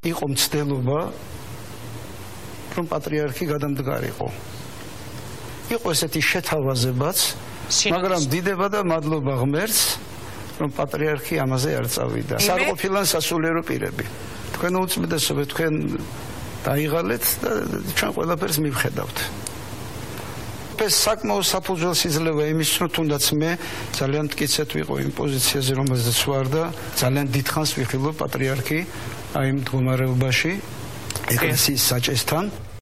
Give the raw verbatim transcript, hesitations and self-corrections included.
იყო მცდელობა რომ პატრიარქი გადამდგარიყო. იყო ესეთი შეთავაზებაც, მაგრამ დიდება და მადლობა ღმერთს, რომ პატრიარქი ამაზე არ წავიდა. სარყოფილან სასულიერო პირები. თქვენ უწმიდესობთ, თქვენ დაიღალეთ და ჩვენ ყველაფერს მივხედავთ. ეს საკმაოდ საფუძველს იძლევა იმის, რომ თუნდაც მე ძალიან მტკიცედ ვიყო იმ პოზიციაზე, რომელზეც ვარ და ძალიან დიდხანს ვიხილო პატრიარქი აი იმ მდგომარეობაში ეკლესიის საჭესთან.